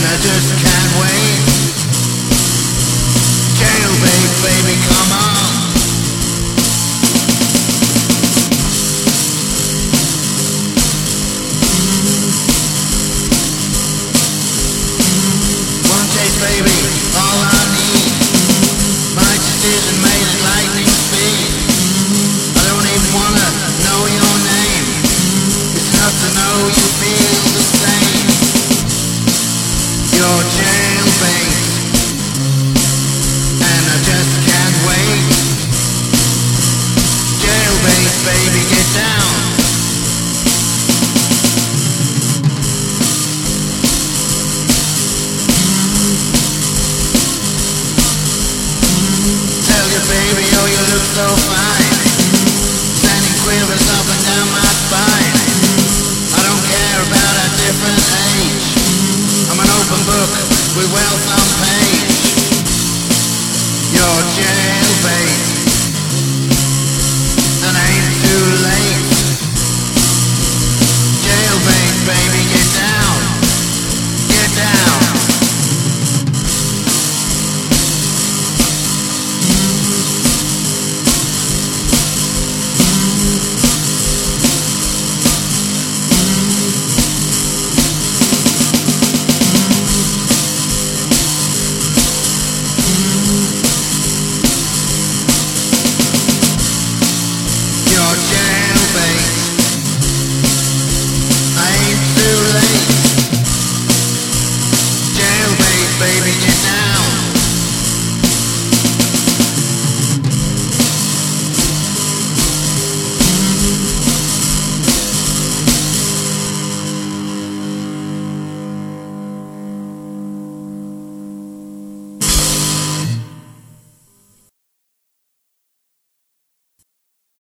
and I just can't wait. Jailbait, baby, come on. One taste, baby, all I need. My decision made at lightning speed. I don't even wanna know your name. It's enough to know you feel the same. You're jailbait, and I just can't wait. Jailbait, baby, get down. Tell you, baby, oh, you look so fine. Sending quivers up and down my spine. I don't care about a different age. I'm an open book with wealth on page. You're jailbait, and ain't too late. Jailbait, baby,